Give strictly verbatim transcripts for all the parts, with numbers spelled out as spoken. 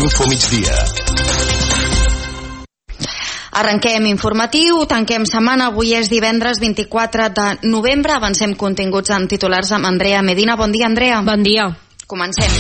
Infomigdia. Arrenquem informatiu, tanquem setmana, avui és divendres vint-i-quatre de novembre, avancem continguts en titulars amb Andrea Medina. Bon dia, Andrea. Bon dia. Comencem.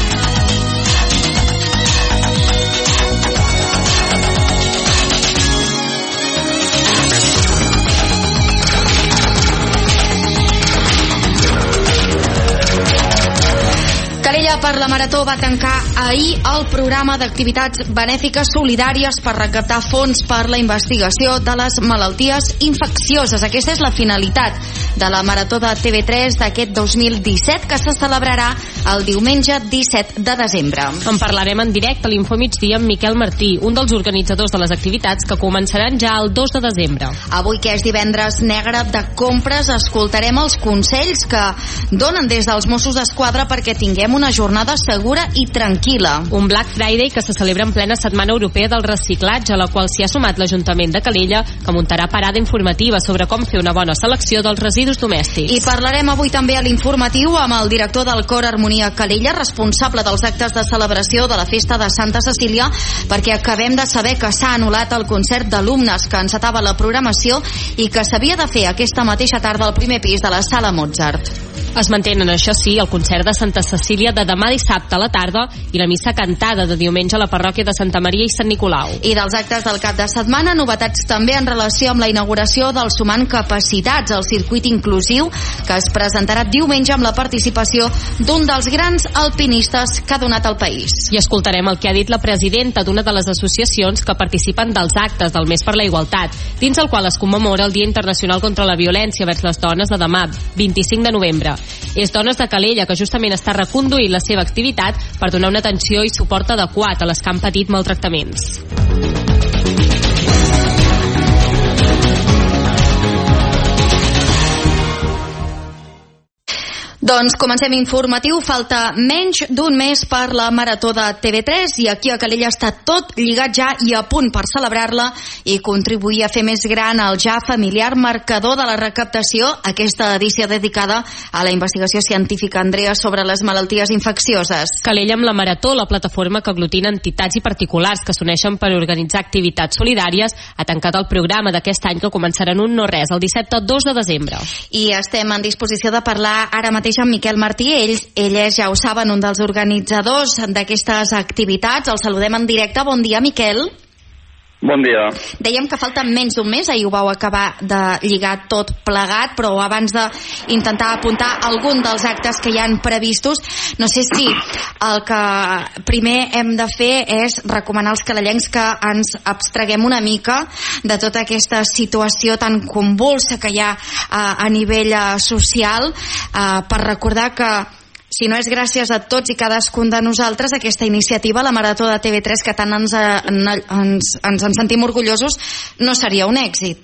Calella per la Marató va tancar ahir el programa d'activitats benèfiques solidàries per recaptar fons per la investigació de les malalties infeccioses. Aquesta és la finalitat de la Marató de T V tres d'aquest dos mil disset, que se celebrarà el diumenge disset de desembre. En parlarem en directe a l'Infomigdia amb Miquel Martí, un dels organitzadors de les activitats que començaran ja el dos de desembre. Avui, que és divendres negre de compres, escoltarem els consells que donen des dels Mossos d'Esquadra perquè tinguem una jornada segura i tranquil·la. Un Black Friday que se celebra en plena Setmana Europea del Reciclatge, a la qual s'hi ha sumat l'Ajuntament de Calella, que muntarà parada informativa sobre com fer una bona selecció dels residus domèstics. I parlarem avui també a l'informatiu amb el director del Cor Harmonia Calella, responsable dels actes de celebració de la festa de Santa Cecília, perquè acabem de saber que s'ha anul·lat el concert d'alumnes que encetava la programació i que s'havia de fer aquesta mateixa tarda al primer pis de la Sala Mozart. Es mantenen, això sí, el concert de Santa Cecília de demà dissabte a la tarda i la missa cantada de diumenge a la parròquia de Santa Maria i Sant Nicolau. I dels actes del cap de setmana, novetats també en relació amb la inauguració del Sumant Capacitats, el circuit inclusiu, que es presentarà diumenge amb la participació d'un dels grans alpinistes que ha donat al país. I escoltarem el que ha dit la presidenta d'una de les associacions que participen dels actes del Mes per la Igualtat, dins el qual es commemora el Dia Internacional contra la Violència vers les Dones de demà, vint-i-cinc de novembre. És Dones de Calella, que justament està reconduint la seva activitat per donar una atenció i suport adequat a les que han patit maltractaments. Doncs comencem informatiu. Falta menys d'un mes per la Marató de T V tres i aquí a Calella està tot lligat ja i a punt per celebrar-la i contribuir a fer més gran el ja familiar marcador de la recaptació, aquesta edició dedicada a la investigació científica, Andrea, sobre les malalties infeccioses. Calella amb la Marató, la plataforma que aglutina entitats i particulars que s'uneixen per organitzar activitats solidàries, ha tancat el programa d'aquest any, que començarà en un no res, el dissabte dos de desembre. I estem en disposició de parlar ara mateix amb Miquel Martí. Ell, ell és, ja ho saben, un dels organitzadors d'aquestes activitats. El saludem en directe. Bon dia, Miquel. Bon dia. Dèiem que falta menys d'un mes, ahir ho vau acabar de lligar tot plegat, però abans d'intentar apuntar algun dels actes que hi han previstos, no sé si el que primer hem de fer és recomanar als calellencs que ens abstraguem una mica de tota aquesta situació tan convulsa que hi ha a, a nivell social, eh, per recordar que si no és gràcies a tots i cadascun de nosaltres, aquesta iniciativa, la Marató de T V tres, que tant ens, ens, ens en sentim orgullosos, no seria un èxit.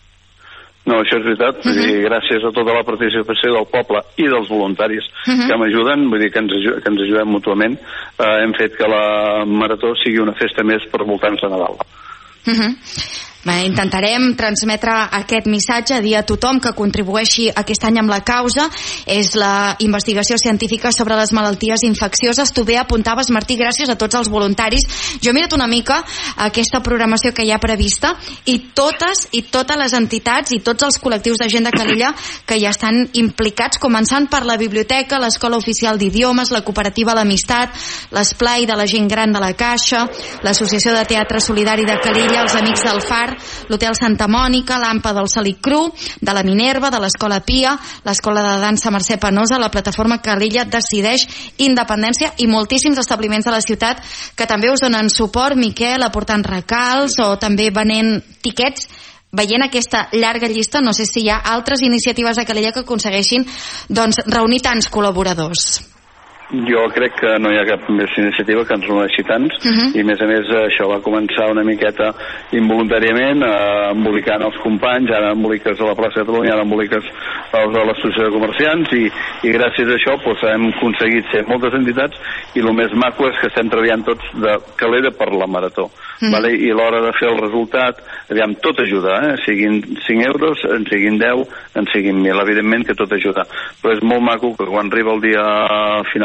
No, això és veritat. Uh-huh. Vull dir, gràcies a tota la participació del poble i dels voluntaris uh-huh. que m'ajuden, vull dir que ens, que ens ajudem mútuament, eh, hem fet que la Marató sigui una festa més per voltants de Nadal. Uh-huh. Bé, intentarem transmetre aquest missatge a dir a tothom que contribueixi aquest any amb la causa. És la investigació científica sobre les malalties infeccioses. Tu bé apuntaves, Martí, gràcies a tots els voluntaris. Jo he mirat una mica aquesta programació que hi ha prevista i totes i totes les entitats i tots els col·lectius de gent de Calella que hi estan implicats, començant per la biblioteca, l'Escola Oficial d'Idiomes, la Cooperativa L'Amistat, l'Esplai de la Gent Gran de la Caixa, l'Associació de Teatre Solidari de Calella, els Amics del Far, l'Hotel Santa Mònica, l'Ampa del Salic Cru, de la Minerva, de l'Escola Pia, l'Escola de Dansa Mercè Penosa, la plataforma Calella Decideix Independència i moltíssims establiments de la ciutat que també us donen suport, Miquel, aportant recals o també venent tiquets. Veient aquesta llarga llista, no sé si hi ha altres iniciatives a Calella que aconsegueixin doncs, reunir tants col·laboradors. Jo crec que no hi ha cap més iniciativa que ens reuneixi tants uh-huh. i a més a més això va començar una miqueta involuntàriament, eh, embolicant els companys, ara emboliques a la plaça de Catalunya, ara emboliques a l'Associació de Comerciants i, i gràcies a això doncs, hem aconseguit ser moltes entitats i el més maco és que estem treballant tots de Calella per la Marató uh-huh. vale? I a l'hora de fer el resultat, aviam, tot ajuda, eh? Siguin cinc euros, en siguin deu, en siguin mil, evidentment que tot ajuda, però és molt maco que quan arriba el dia final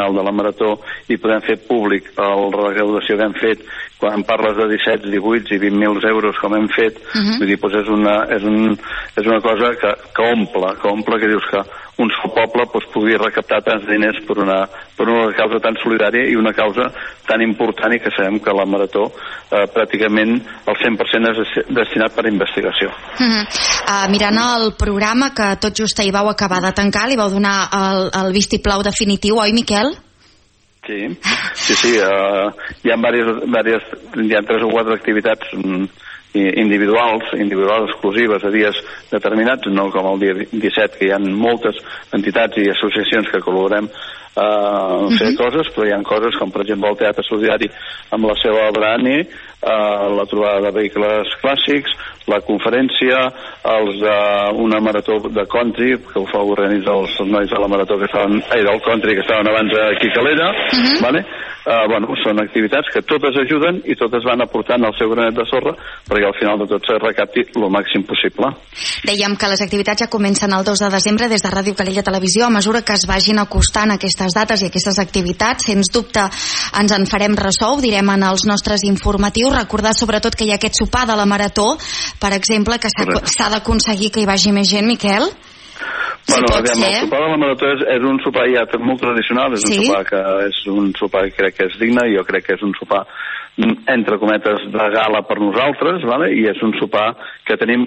final de la marató i podem fer públic la recaudació que hem fet quan parles de disset, divuit i vint mil euros com hem fet, uh-huh. vull dir, doncs és una, és un, és una cosa que, que omple, que omple, que dius que un sol poble doncs, pugui recaptar tants diners per una, per una causa tan solidària i una causa tan important, i que sabem que la marató eh, pràcticament el cent per cent és destinat per a investigació. Uh-huh. Uh, mirant el programa que tot just ahir vau acabar de tancar, li vau donar el, el vistiplau definitiu, oi, Miquel? Sí, sí, sí. Uh, hi ha diverses, diverses, hi ha tres o quatre activitats mm, individuals, individuals exclusives a dies determinats, no com el dia disset, que hi ha moltes entitats i associacions que col·laborem a uh, fer uh-huh. coses, però hi ha coses com, per exemple, el Teatre Solidari amb la seva obra ANI, uh, la trobada de vehicles clàssics, la conferència, els d'una uh, marató de country, que ho fa organitzar els, els nois de la marató que estaven, ai, del country que estaven abans aquí a Calella, uh-huh. vale? Uh, bueno, són activitats que totes ajuden i totes van aportant el seu granet de sorra perquè al final de tot se recapti el màxim possible. Dèiem que les activitats ja comencen el dos de desembre des de Ràdio Calella Televisió. A mesura que es vagin acostant aquestes dates i aquestes activitats, sens dubte ens en farem ressò, ho direm en els nostres informatius. Recordar sobretot que hi ha aquest sopar de la marató, per exemple, que s'ha d'aconseguir que hi vagi més gent, Miquel. Bueno, sí, aviam, el sopar de la marató és, és un sopar ja molt tradicional, és sí? un sopar que és un sopar que crec que és digne, jo crec que és un sopar entre cometes de gala per nosaltres, vale? I és un sopar que tenim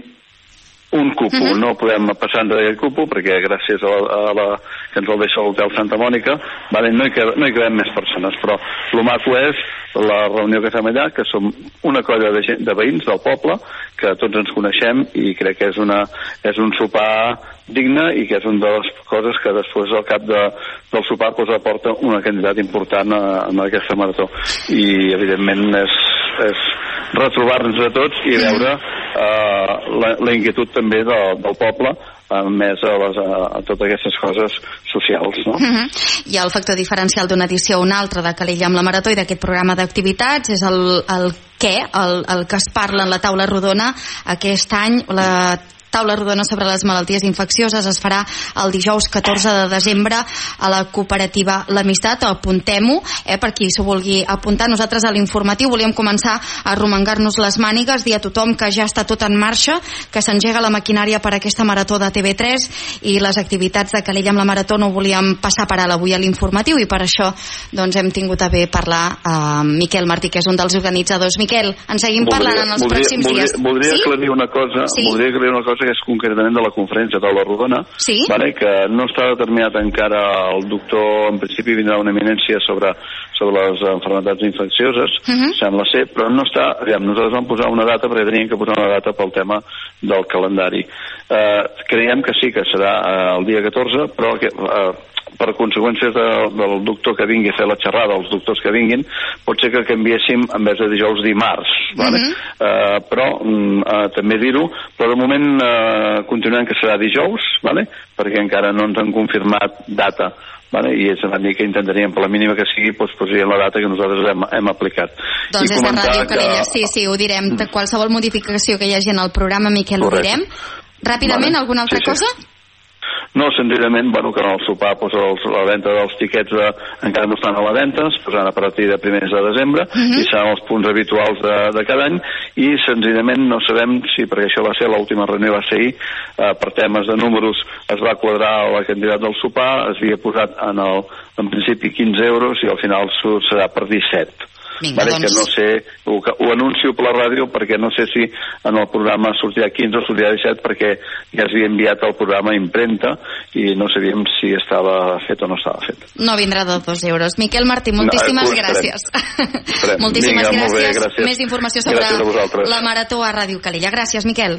un cupo, uh-huh. no podem passar enrere el cupo perquè gràcies a la, a la que ens el deixa l'Hotel Santa Mònica, vale? no, hi quedem, no hi quedem més persones, però el maco és la reunió que fem allà, que som una colla de, gent, de veïns del poble, que tots ens coneixem i crec que és, una, és un sopar digne i que és una de les coses que després al cap de, del sopar pues, aporta una quantitat important a, a aquesta marató. I evidentment és, és retrobar-nos a tots i veure uh, la, la inquietud també de, del poble a més a, les, a, a totes aquestes coses socials, no? Uh-huh. Hi ha el factor diferencial d'una edició o una altra de Calella amb la marató i d'aquest programa d'activitats, és el, el què, el, el que es parla en la taula rodona aquest any. La taula rodona sobre les malalties infeccioses es farà el dijous catorze de desembre a la cooperativa L'Amistat. Apuntem-ho, eh, per qui s'ho vulgui apuntar. Nosaltres a l'informatiu volíem començar a arromangar-nos les mànigues, dir a tothom que ja està tot en marxa, que s'engega la maquinària per aquesta marató de T V tres i les activitats de Calella amb la marató no volíem passar per alt avui a l'informatiu i per això doncs, hem tingut a bé parlar amb Miquel Martí, que és un dels organitzadors. Miquel, en seguim voldria, parlant en els voldria, pròxims voldria, dies. Voldria sí? aclarir una cosa, sí? voldria aclarir una cosa que és concretament de la conferència de taula rodona, sí? vale, que no està determinat encara. El doctor en principi vindrà una eminència sobre, sobre les enfermedats infeccioses, uh-huh. sembla ser, però no està, aviam, nosaltres vam posar una data perquè teníem que posar una data pel tema del calendari. Eh, creiem que sí que serà eh, el dia catorze, però que eh, per conseqüències de, del doctor que vingui a fer la xerrada, els doctors que vinguin, pot ser que canviéssim en vez de dijous dimarts, vale? Uh-huh. uh, però uh, també dir-ho, però de moment uh, continuem que serà dijous, vale? Perquè encara no ens han confirmat data, vale? I és a dir que intentaríem per la mínima que sigui doncs, posaríem la data que nosaltres hem, hem aplicat. Doncs I és a Ràdio Calella, que... sí, sí, ho direm. De qualsevol modificació que hi hagi en el programa, Miquel, correcte. Ho direm. Ràpidament, vale. Alguna altra sí, cosa? Sí. No, senzillament, bueno, que en el sopar doncs, els, la venda dels tiquets de, encara no estan a la venda, es posaran a partir de primers de desembre, uh-huh. i seran els punts habituals de, de cada any, i senzillament no sabem si, perquè això va ser l'última reunió, va ser ahir, eh, per temes de números es va quadrar la quantitat del sopar, es havia posat en, el, en principi quinze euros i al final serà per disset. Vinga, vale, doncs... que no sé, ho, ho anuncio per la ràdio perquè no sé si en el programa sortirà quinze o sortirà disset perquè ja es havia enviat el programa a impremta i no sabíem si estava fet o no estava fet. No vindrà de dos euros. Miquel Martí, moltíssimes no, gràcies. Esperem. Moltíssimes Vinga, gràcies. Bé, gràcies. Més informació sobre la marató a Ràdio Calella. Gràcies, Miquel.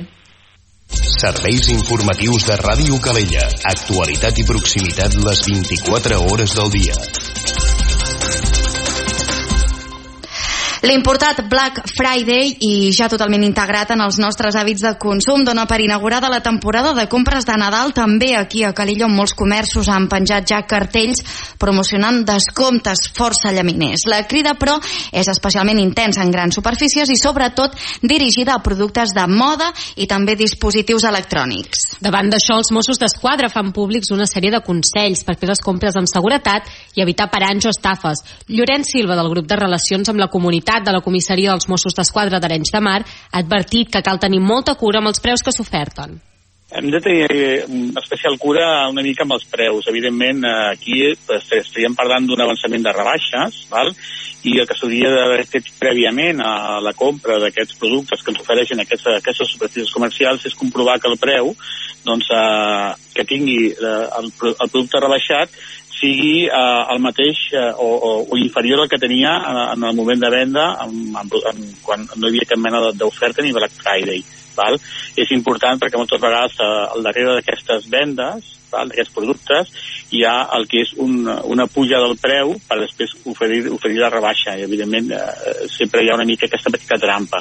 Serveis informatius de Ràdio Calella. Actualitat i proximitat les vint-i-quatre hores del dia. L'importat Black Friday, i ja totalment integrat en els nostres hàbits de consum, dona per inaugurada la temporada de compres de Nadal també aquí a Calella, on molts comerços han penjat ja cartells promocionant descomptes força llaminers. La crida, però, és especialment intensa en grans superfícies i sobretot dirigida a productes de moda i també dispositius electrònics. Davant d'això, els Mossos d'Esquadra fan públics una sèrie de consells per fer les compres amb seguretat i evitar paranys o estafes. Llorenç Silva, del grup de Relacions amb la Comunitat de la Comissaria dels Mossos d'Esquadra d'Arenys de Mar, ha advertit que cal tenir molta cura amb els preus que s'oferten. Hem de tenir especial cura una mica amb els preus. Evidentment, aquí estaríem parlant d'un avançament de rebaixes, val? I el que s'hauria d'haver fet prèviament a la compra d'aquests productes que ens ofereixen aquestes, aquestes superfícies comercials és comprovar que el preu doncs, eh, que tingui eh, el, el producte rebaixat sigui eh, el mateix eh, o, o, o inferior al que tenia en, en el moment de venda en, en, en, quan no hi havia cap mena d'oferta ni Black Friday. Val? És important perquè moltes vegades eh, al darrere d'aquestes vendes, d'aquests productes, hi ha el que és un, una puja del preu per després oferir, oferir la rebaixa i evidentment eh, sempre hi ha una mica aquesta petita trampa.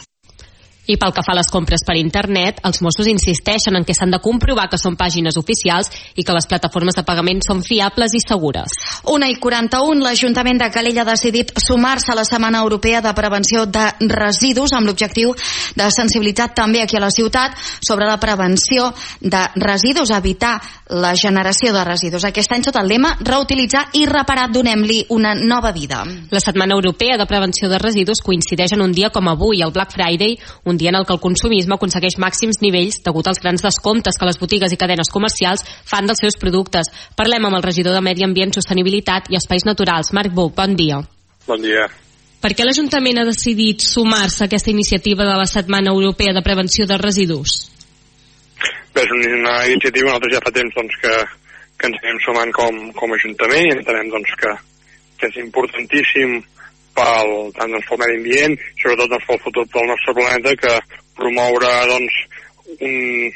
I pel que fa a les compres per internet, els Mossos insisteixen en que s'han de comprovar que són pàgines oficials i que les plataformes de pagament són fiables i segures. Una i quaranta-un, l'Ajuntament de Calella ha decidit sumar-se a la Setmana Europea de Prevenció de Residus amb l'objectiu de sensibilitzar també aquí a la ciutat sobre la prevenció de residus, evitar la generació de residus. Aquest any sota el lema reutilitzar i reparar, donem-li una nova vida. La Setmana Europea de Prevenció de Residus coincideix en un dia com avui, el Black Friday, un dia en el que el consumisme aconsegueix màxims nivells degut als grans descomptes que les botigues i cadenes comercials fan dels seus productes. Parlem amb el regidor de Medi Ambient, Sostenibilitat i Espais Naturals, Marc Buch. Bon dia. Bon dia. Per què l'Ajuntament ha decidit sumar-se a aquesta iniciativa de la Setmana Europea de Prevenció de Residus? Bé, és una iniciativa, nosaltres ja fa temps doncs, que, que ens anem sumant com, com a Ajuntament i entenem doncs, que, que és importantíssim pel, tant doncs, pel medi ambient, sobretot doncs, pel futur del nostre planeta, que promoure doncs, un,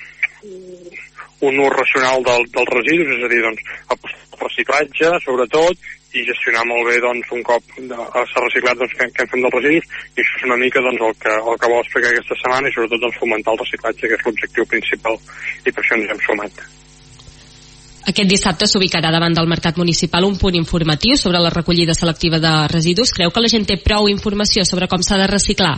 un ús racional del, dels residus, és a dir, doncs, el reciclatge, sobretot, i gestionar molt bé doncs, un cop s'ha reciclat doncs, que, que en fem dels residus, i això és una mica doncs, el, que, el que vol explicar aquesta setmana i sobretot doncs, fomentar el reciclatge, que és l'objectiu principal, i per això ens hem sumat. Aquest dissabte s'ubicarà davant del Mercat Municipal un punt informatiu sobre la recollida selectiva de residus. Creu que la gent té prou informació sobre com s'ha de reciclar?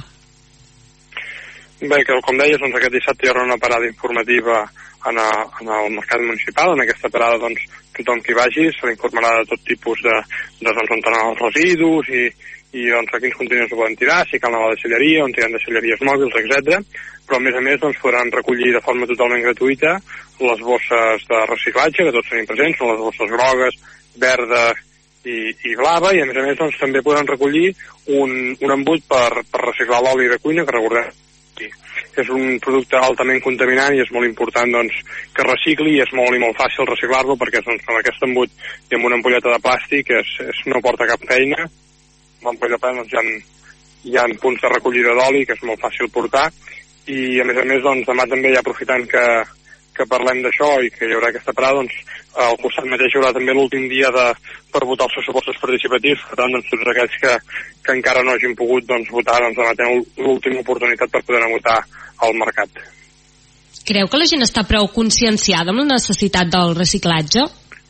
Bé, que com deies, doncs, aquest dissabte hi haurà una parada informativa en, a, en el Mercat Municipal. En aquesta parada doncs, tothom qui vagi se l'informarà de tot tipus de, de doncs, on tenen els residus i, i doncs, a quins contenidors ho poden tirar, si cal anar a la deixalleria, on tiren deixalleries mòbils, etcètera. Però a més a més doncs, podran recollir de forma totalment gratuïta les bosses de reciclatge, que tots tenim presents, són les bosses grogues, verda i, i blava, i a més a més doncs, també podran recollir un, un embut per, per reciclar l'oli de cuina, que recordem que és un producte altament contaminant i és molt important doncs, que recicli, i és molt i molt fàcil reciclar-lo perquè doncs, amb aquest embut i amb una ampolleta de plàstic és, és, no porta cap feina. Amb l'ampolla de plàstic doncs, hi, ha, hi ha punts de recollida d'oli que és molt fàcil portar, i a més a més doncs, demà també, ja aprofitant que, que parlem d'això i que hi haurà aquesta parada, doncs, al costat mateix hi haurà també l'últim dia de, per votar els pressupostos participatius. Per tant, doncs, tots aquells que, que encara no hagin pogut doncs, votar, doncs, demà tenen l'última oportunitat per poder anar a votar al mercat. Creu que la gent està prou conscienciada amb la necessitat del reciclatge?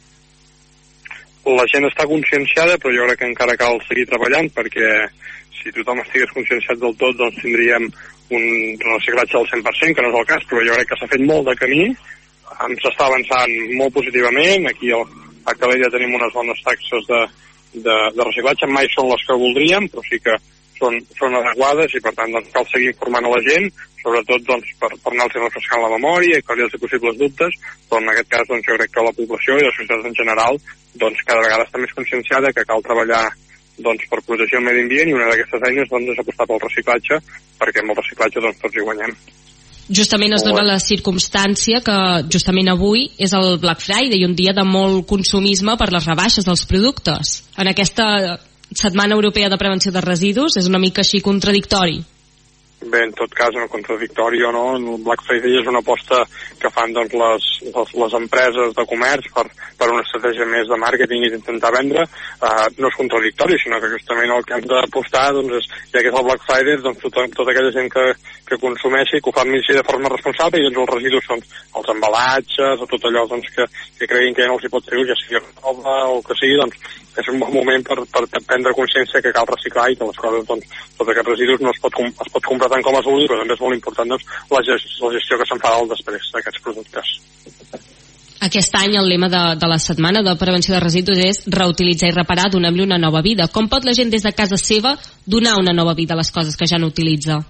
La gent està conscienciada, però jo crec que encara cal seguir treballant, perquè si tothom estigués conscienciat del tot, doncs tindríem un reciclatge al cent per cent, que no és el cas, però jo crec que s'ha fet molt de camí, s'està avançant molt positivament. Aquí a Calella tenim unes bones taxes de, de, de reciclatge, mai són les que voldríem, però sí que són, són adequades, i per tant doncs, cal seguir informant a la gent, sobretot doncs, per, per anar-los refrescant la memòria i aclarir els possibles dubtes, però en aquest cas doncs, jo crec que la població i la societat en general doncs, cada vegada està més conscienciada que cal treballar doncs, per protegir el medi ambient, i una d'aquestes eines doncs, és apostar pel reciclatge, perquè amb el reciclatge doncs, tots hi guanyem. Justament es dona la circumstància que justament avui és el Black Friday, un dia de molt consumisme per les rebaixes dels productes. En aquesta Setmana Europea de Prevenció de Residus és una mica així contradictori. bé, en tot cas, en el contradictori o no, el Black Friday és una aposta que fan doncs, les, les, les empreses de comerç per, per una estratègia més de màrqueting i d'intentar vendre. Uh, no és contradictori, sinó que justament el que hem d'apostar doncs, és, ja que és el Black Friday, doncs, tota, tota aquella gent que, que consumeixi, que ho fa de forma responsable, i doncs els residus són els embalatges o tot allò doncs, que, que creguin que ja no els hi pot treure, ja sigui roba o que sigui, doncs és un bon moment per, per prendre consciència que cal reciclar i que les coses, doncs, tots aquests residus no es pot, es pot comprar tant com es vulgui, però també és molt important doncs, la, gestió, la gestió que se'n fa al després d'aquests productes. Aquest any el lema de, de la setmana de prevenció de residus és reutilitzar i reparar, donem-li una nova vida. Com pot la gent des de casa seva donar una nova vida a les coses que ja no utilitza?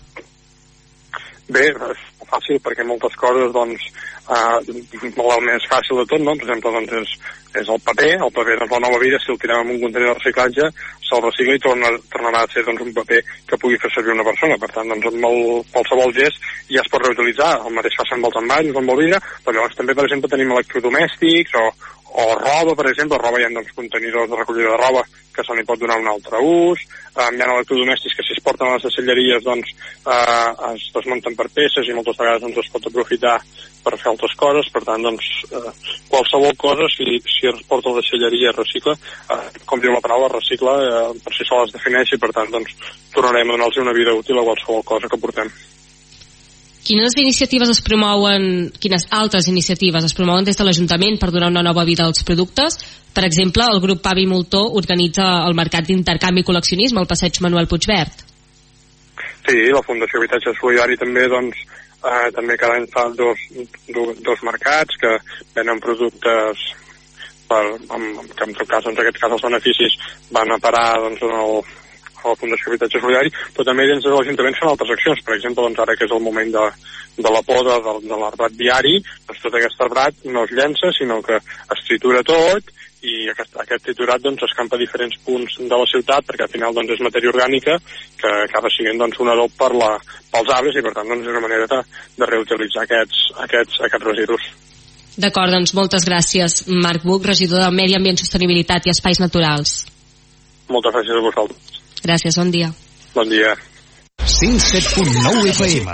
Bé, és fàcil perquè moltes coses, doncs, uh, el més fàcil de tot, no? Per exemple, doncs, és, és el paper, el paper doncs, la nova vida, si el tirem en un contenidor de reciclatge, se'l recicla i torna, tornarà a ser doncs, un paper que pugui fer servir una persona. Per tant, doncs, amb el, qualsevol gest ja es pot reutilitzar. El mateix fa amb els envasos, amb el vidre, però llavors també, per exemple, tenim electrodomèstics o, o roba, per exemple, roba hi ha doncs, contenidors de recollida de roba que se li pot donar un altre ús, um, hi ha electrodomèstics que si es porten a les deixalleries doncs uh, es desmunten per peces i moltes vegades doncs, es pot aprofitar per fer altres coses, per tant doncs uh, qualsevol cosa, si, si es porta a la deixalleria es recicla, uh, com diu la paraula recicla, uh, per si sola es defineix i per tant doncs tornarem a donar-los una vida útil a qualsevol cosa que portem. Quines iniciatives es promouen, quines altres iniciatives es promouen des de l'Ajuntament per donar una nova vida als productes? Per exemple, el grup Pavi Moltó organitza el mercat d'intercanvi i col·leccionisme al passeig Manuel Puigverd. Sí, la Fundació Habitatge Solidari també, doncs, eh, també cada any fa dos, dos, dos mercats que venen productes per, amb, que en tot cas, doncs, en aquest cas els beneficis van a parar doncs, en el a la Fundació Habitatge Solidari, però també dins de l'Ajuntament són altres accions. Per exemple, doncs ara que és el moment de, de la poda de, de l'arbrat viari, doncs tot aquest arbrat no es llença, sinó que es tritura tot i aquest, aquest triturat doncs, escampa a diferents punts de la ciutat perquè al final doncs, és matèria orgànica que acaba sent doncs, un adob per la, pels arbres i per tant doncs, és una manera de, de reutilitzar aquests, aquests, aquests residus. D'acord, doncs moltes gràcies, Marc Buch, regidor de Medi Ambient, Sostenibilitat i Espais Naturals. Moltes gràcies a vosaltres. Gràcies, bon dia. Bon dia. cent set punt nou F M.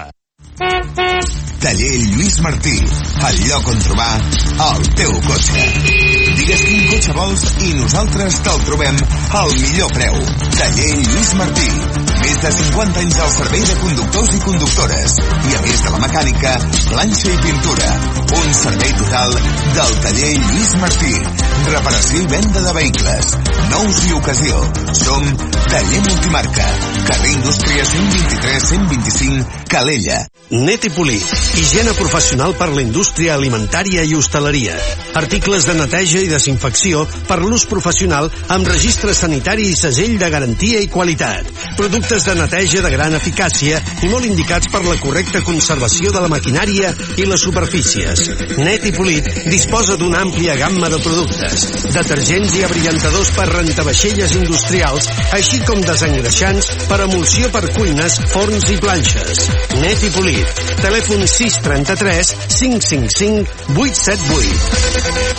Taller Lluís Martí, el lloc on trobar el teu cotxe. Digues quin cotxe vols i nosaltres te'l trobem al millor preu. Taller Lluís Martí, més de cinquanta anys al servei de conductors i conductores. I a més de la mecànica, planxa i pintura. Un servei total del Taller Lluís Martí. Reparació i venda de vehicles, nous i ocasió. Som Taller Multimarca, carrer Indústria cent vint-i-tres cent vint-i-cinc, Calella. Net i Polit, higiene professional per la indústria alimentària i hostaleria. Articles de neteja i desinfecció per l'ús professional amb registre sanitari i segell de garantia i qualitat. Productes de neteja de gran eficàcia i molt indicats per la correcta conservació de la maquinària i les superfícies. Net i Polit disposa d'una àmplia gamma de productes, detergents i abrillantadors per rentavaixelles industrials, així com desengreixants per emulsió per cuines, forns i planxes. Net i Polit. Telèfon sis trenta-tres cinc cinc cinc vuit set vuit.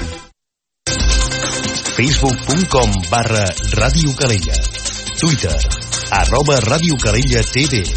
facebook punt com barra Ràdio Calella. Twitter, arroba Ràdio Calella T V.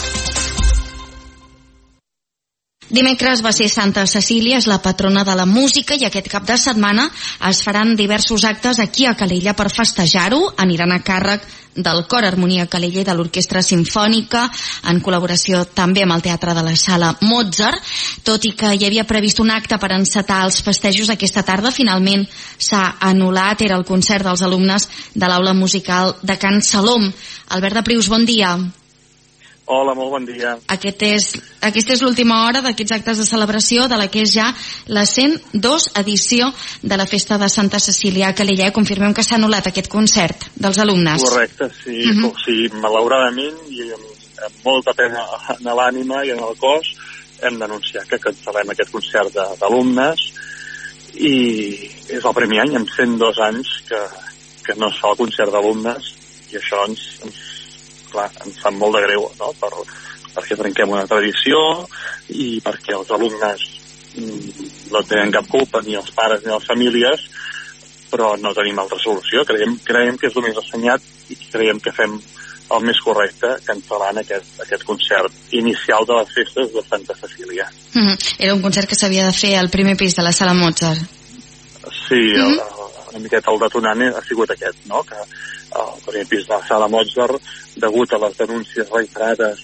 Dimecres va ser Santa Cecília, és la patrona de la música, i aquest cap de setmana es faran diversos actes aquí a Calella per festejar-ho. Aniran a càrrec del Cor Harmonia Calella i de l'Orquestra Simfònica, en col·laboració també amb el Teatre de la Sala Mozart. Tot i que hi havia previst un acte per encetar els festejos aquesta tarda, finalment s'ha anul·lat. Era el concert dels alumnes de l'Aula Musical de Can Salom. Albert de Prius, bon dia. Hola, molt bon dia. Aquest és, aquesta és l'última hora d'aquests actes de celebració de la que és ja la cent dos edició de la Festa de Santa Cecília a Calella. Confirmem que s'ha anul·lat aquest concert dels alumnes. Correcte, sí, uh -huh. sí, malauradament i amb, amb molta pena a l'ànima i en el cos hem d'anunciar que cancel·lem aquest concert d'alumnes i és el primer any en cent dos anys que, que no es fa el concert d'alumnes i això ens, ens clar, ens fa molt de greu, no? Per, perquè trenquem una tradició i perquè els alumnes no tenen cap culpa, ni els pares ni les famílies, però no tenim altra solució. Creiem, creiem que és el més assenyat i creiem que fem el més correcte cancel·lant aquest, aquest concert inicial de les festes de Santa Cecília. Mm-hmm. Era un concert que s'havia de fer al primer pis de la Sala Mozart. Sí, mm-hmm. el, una miqueta el detonant ha sigut aquest, no? Que el primer pis de la Sala Mozart, degut a les denúncies reiterades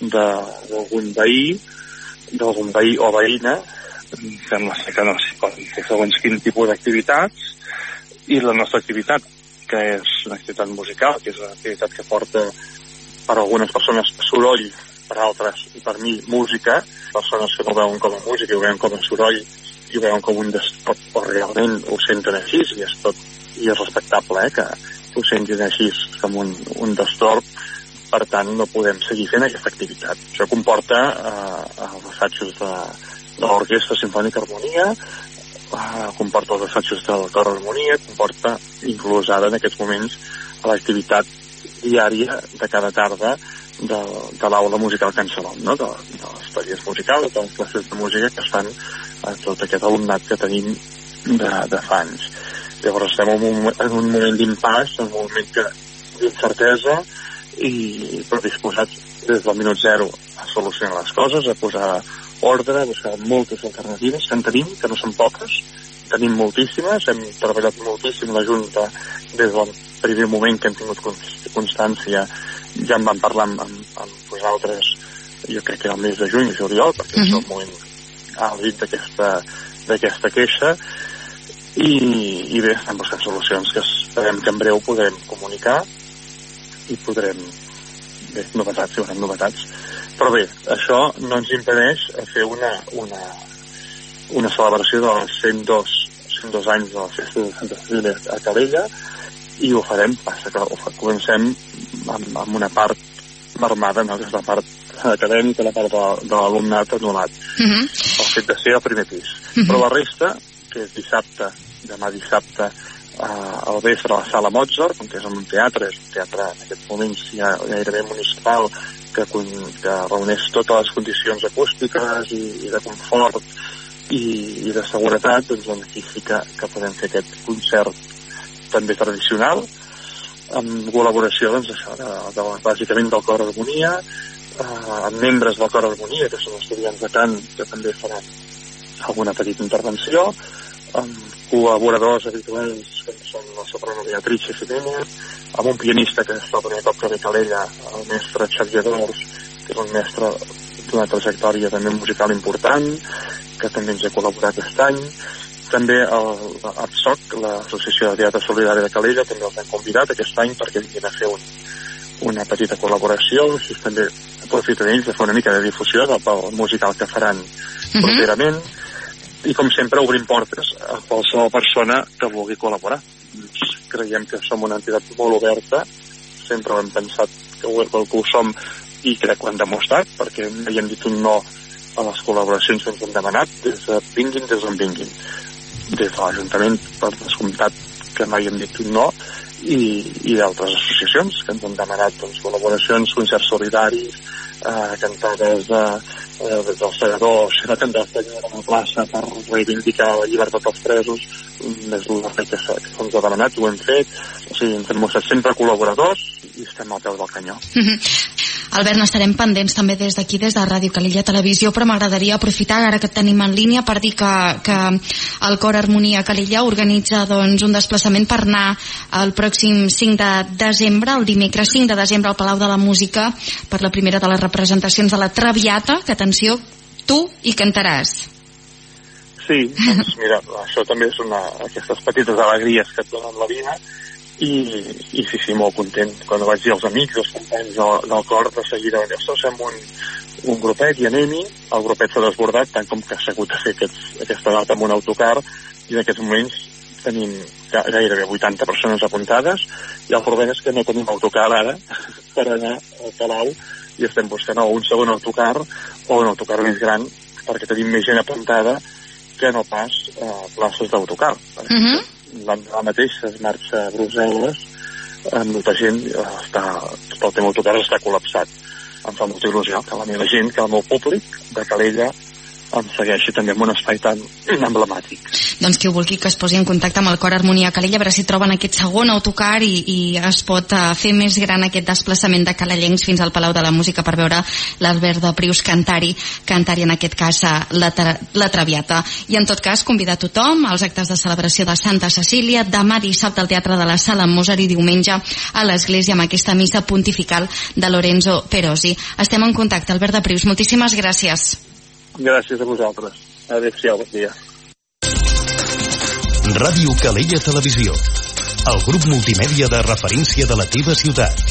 d'algun veí, d'algun veí o veïna, sembla ser que no s'hi poden fer segons quin tipus d'activitats, i la nostra activitat, que és una activitat musical, que és una activitat que porta per a algunes persones soroll, per altres, i per mi, música, persones que no ho veuen com a música, ho veuen com a soroll, i ho veuen com un destop, o realment ho senten així, i és tot, i és respectable, eh, que ho sentin així com un, un destorb. Per tant, no podem seguir fent aquesta activitat. Això comporta eh, els assajos de, de l'Orquestra Simfònica Harmonia, eh, comporta els assajos del Cor Harmonia, comporta, inclús ara en aquests moments, l'activitat diària de cada tarda de, de l'aula musical Can Salom, no? de, de les tallers musicals, de les classes de música que es fan a tot aquest alumnat que tenim de, de fa anys. Llavors estem en un, en un moment d'impàs, en un moment que, d'incertesa, i predisposats des del minut zero a solucionar les coses, a posar ordre, a buscar moltes alternatives que en tenim, que no són poques, tenim moltíssimes, hem treballat moltíssim la Junta des del primer moment que hem tingut constància, ja en vam parlar amb, amb, amb vosaltres, jo crec que era el mes de juny, juliol, perquè uh-huh. és el moment àlgid d'aquesta d'aquesta queixa, i, i bé, estem buscant solucions que esperem que en breu podrem comunicar i podrem, bé, novetats, hi haurà novetats. Però bé, això no ens impedeix fer una, una, una celebració dels cent dos, cent dos anys de la festa de Santa Cecília a Calella, i ho farem, passa que ho comencem amb, amb una part marmada, no? Que és la part acadèmica, la part de, de l'alumnat anul·lat. Uh-huh. El fet de ser al primer pis. Uh-huh. Però la resta, que és dissabte, demà dissabte, Uh, al vespre a la Sala Mozart, que és un teatre, és un teatre en aquests moments ja gairebé municipal, que, que reuneix totes les condicions acústiques i, i de confort i, i de seguretat, doncs aquí sí que, que podem fer aquest concert també tradicional, amb col·laboració, doncs això, de, de, bàsicament del Cor Harmonia, uh, amb membres del Cor Harmonia, que són estudiants de cant, que també faran alguna petita intervenció, amb col·laboradors habituals que són la soprano Beatrice Jiménez, amb un pianista que és el primer cop que ve a Calella, el mestre Xavier Dors, que és un mestre d'una trajectòria també musical important, que també ens ha col·laborat aquest any. També l'A P S O C, l'Associació de Teatre Solidari de Calella, també els han convidat aquest any perquè vinguin a fer un, una petita col·laboració, així també aprofiten ells de fer una mica de difusió del musical que faran uh-huh. properament. I com sempre obrim portes a qualsevol persona que vulgui col·laborar. Creiem que som una entitat molt oberta, sempre ho hem pensat que ho, que ho som, i crec que ho hem demostrat, perquè hi hem dit un no a les col·laboracions que ens han demanat, des de vinguin, des d'on vinguin. Des de l'Ajuntament, per descomptat, que mai hem dit un no, i, i d'altres associacions que ens han demanat doncs, col·laboracions, concerts solidaris, eh, cantades de Eh, dels segadors, la cantada a la plaça per reivindicar la llibertat dels presos, és una feina que se'ns ha demanat, ho hem fet, o sigui, ens hem mostrat sempre col·laboradors i estem al peu del canyó. Mm-hmm. Albert, n'estarem pendents també des d'aquí, des de Ràdio Calella Televisió, però m'agradaria aprofitar, ara que et tenim en línia, per dir que, que el Cor Harmonia Calella organitza doncs, un desplaçament per anar el pròxim cinc de desembre, el dimecres cinc de desembre, al Palau de la Música, per la primera de les representacions de la Traviata, que, atenció, tu hi cantaràs. Sí, doncs mira, això també és una d'aquestes petites alegries que et donen la vida, i, i sí, sí, molt content. Quan vaig dir als amics, als companys del, del cor, de seguida, ostres, fem un, un grupet i anem-hi. El grupet s'ha desbordat, tant com que s'ha hagut de fer aquests, aquesta data amb un autocar, i en aquests moments tenim gairebé vuitanta persones apuntades, i el problema és que no tenim autocar ara per anar al Palau, i estem buscant un segon autocar o un autocar més gran, perquè tenim més gent apuntada que no pas eh, places d'autocar. Uh-huh. L'endemà mateix es marxa a Brussel·les amb molta gent, està, tot el tema autocar està col·lapsat. Em fa molta il·lusió que la meva gent, que el meu públic de Calella em segueixi també en un espai tan emblemàtic. Doncs qui ho vulgui que es posi en contacte amb el Cor Harmonia Calella, a veure si troben aquest segon autocar i, i es pot uh, fer més gran aquest desplaçament de calellencs fins al Palau de la Música per veure l'Albert de Prius cantar-hi, cantar-hi en aquest cas uh, la, tra la Traviata. I en tot cas convidar tothom als actes de celebració de Santa Cecília, demà dissabte al Teatre de la Sala amb Mozart i diumenge a l'Església amb aquesta missa pontifical de Lorenzo Perosi. Estem en contacte, Albert de Prius, moltíssimes gràcies. Gràcies a vosaltres. Adéu-siau, bon dia. Ràdio Calella Televisió, el grup multimèdia de referència de la teva ciutat.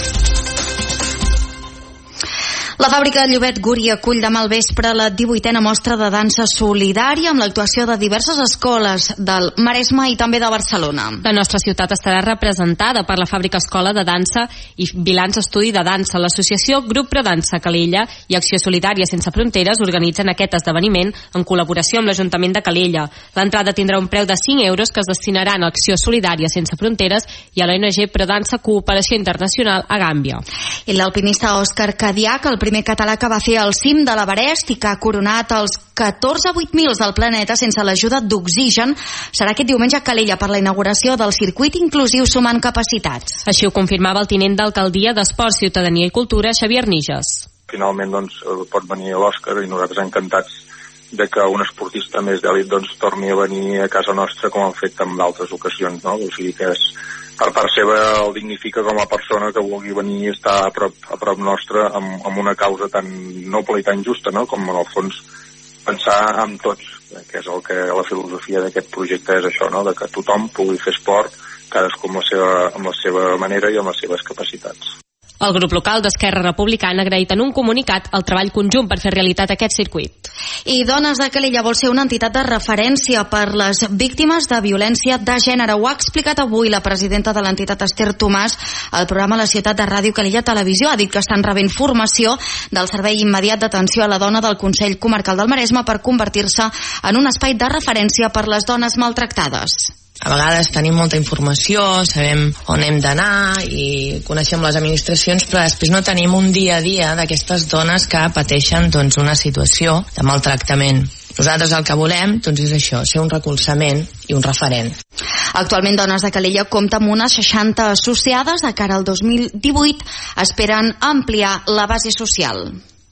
La fàbrica de Llobet Guri acull demà al vespre la divuitena mostra de dansa solidària amb l'actuació de diverses escoles del Maresme i també de Barcelona. La nostra ciutat estarà representada per la Fàbrica Escola de Dansa i Vilans Estudi de Dansa. L'associació Grup Predansa Calella i Acció Solidària Sense Fronteres organitzen aquest esdeveniment en col·laboració amb l'Ajuntament de Calella. L'entrada tindrà un preu de cinc euros que es destinaran a Acció Solidària Sense Fronteres i a l'O N G Predansa Cooperació Internacional a Gàmbia. I l'alpinista Òscar Cadiac, el primer català que va fer el cim de l'Everest i que ha coronat els catorze vuit mil del planeta sense l'ajuda d'oxigen, serà aquest diumenge a Calella per la inauguració del circuit inclusiu Sumant Capacitats. Així ho confirmava el tinent d'alcaldia d'Esport, Ciutadania i Cultura, Xavier Niges. Finalment doncs, pot venir l'Òscar i nosaltres encantats de que un esportista més d'èlit doncs, torni a venir a casa nostra com han fet en d'altres ocasions, no? O sigui que és, per part seva el dignifica com a persona que vulgui venir i estar a prop, a prop nostre amb, amb una causa tan noble i tan justa, no? Com en el fons pensar en tots, que és el que la filosofia d'aquest projecte és això, no? De que tothom pugui fer esport, cadascú amb la seva, amb la seva manera i amb les seves capacitats. El grup local d'Esquerra Republicana ha agraït en un comunicat el treball conjunt per fer realitat aquest circuit. I Dones de Calella vol ser una entitat de referència per les víctimes de violència de gènere. Ho ha explicat avui la presidenta de l'entitat, Esther Tomàs, al programa La Ciutat de Ràdio Calella Televisió. Ha dit que estan rebent formació del Servei Immediat d'Atenció a la Dona del Consell Comarcal del Maresme per convertir-se en un espai de referència per les dones maltractades. A vegades tenim molta informació, sabem on hem d'anar i coneixem les administracions, però després no tenim un dia a dia d'aquestes dones que pateixen doncs, una situació de maltractament. Nosaltres el que volem doncs, és això, ser un recolzament i un referent. Actualment Dones de Calella compta amb unes seixanta associades. De cara al dos mil divuit esperen ampliar la base social.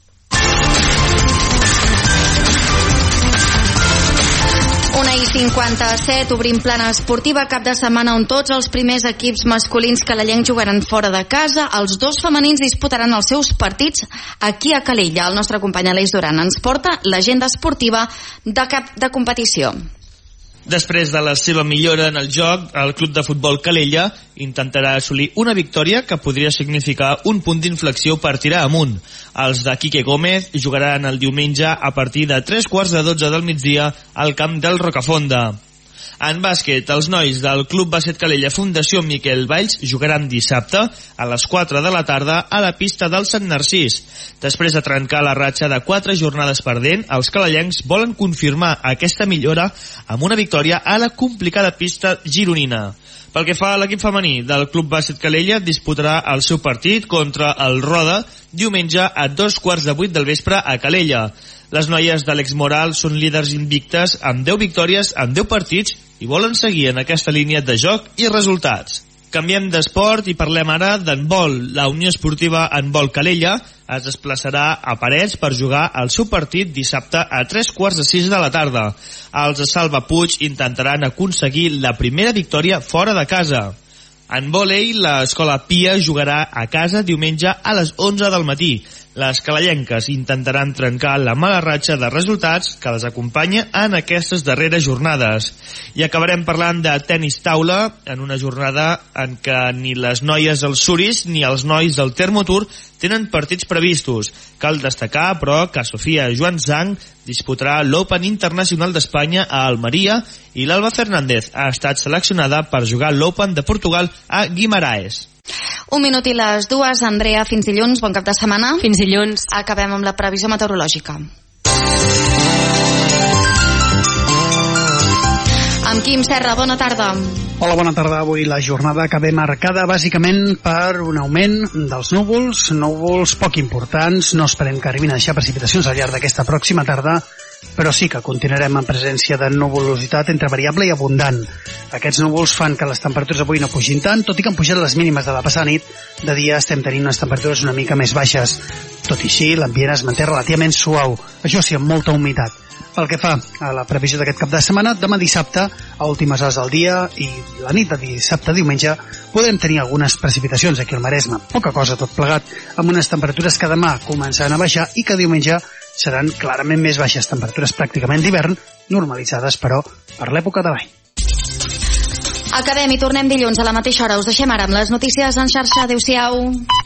Una i cinquanta-set, obrim plana esportiva, cap de setmana on tots els primers equips masculins calellencs jugaran fora de casa. Els dos femenins disputaran els seus partits aquí a Calella. El nostre company Aleix Duran ens porta l'agenda esportiva de cap de competició. Després de la seva millora en el joc, el club de futbol Calella intentarà assolir una victòria que podria significar un punt d'inflexió per tirar amunt. Els de Quique Gómez jugaran el diumenge a partir de tres quarts de dotze del migdia al camp del Rocafonda. En bàsquet, els nois del Club Bàsquet Calella Fundació Miquel Valls jugaran dissabte a les quatre de la tarda a la pista del Sant Narcís. Després de trencar la ratxa de quatre jornades perdent, els calellencs volen confirmar aquesta millora amb una victòria a la complicada pista gironina. Pel que fa a l'equip femení del Club Bàsquet Calella, disputarà el seu partit contra el Roda diumenge a dos quarts de vuit del vespre a Calella. Les noies de l'Exmoral són líders invictes amb deu victòries en deu partits i volen seguir en aquesta línia de joc i resultats. Canviem d'esport i parlem ara d'handbol. La Unió Esportiva Handbol Calella es desplaçarà a Parets per jugar el seu partit dissabte a tres quarts de sis de la tarda. Els de Salva Puig intentaran aconseguir la primera victòria fora de casa. En vòlei, l'escola Pia jugarà a casa diumenge a les onze del matí. Les calellenques intentaran trencar la mala ratxa de resultats que les acompanya en aquestes darreres jornades. I acabarem parlant de tenis taula en una jornada en què ni les noies del Suris ni els nois del Termotour tenen partits previstos. Cal destacar, però, que Sofia Joan-Zang disputarà l'Open Internacional d'Espanya a Almeria i l'Alba Fernández ha estat seleccionada per jugar l'Open de Portugal a Guimaraes. Un minut i les dues. Andrea, fins dilluns, bon cap de setmana. Fins dilluns. Acabem amb la previsió meteorològica. Amb Quim Serra, bona tarda. Hola, bona tarda. Avui la jornada que ve marcada bàsicament per un augment dels núvols, núvols poc importants. No esperem que arribin a deixar precipitacions al llarg d'aquesta pròxima tarda, però sí que continuarem en presència de nuvolositat entre variable i abundant. Aquests núvols fan que les temperatures avui no pugin tant, tot i que han pujat les mínimes de la passada nit. De dia estem tenint unes temperatures una mica més baixes. Tot i així, l'ambient es manté relativament suau, això sí, amb molta humitat. Pel que fa a la previsió d'aquest cap de setmana, demà dissabte, a últimes hores del dia i la nit de dissabte a diumenge, podrem tenir algunes precipitacions aquí al Maresme. Poca cosa tot plegat, amb unes temperatures que demà començaran a baixar i que diumenge seran clarament més baixes, temperatures pràcticament d'hivern, normalitzades, però, per l'època de l'any. Acabem i tornem dilluns a la mateixa hora. Us deixem ara amb les notícies en xarxa. Adéu-siau.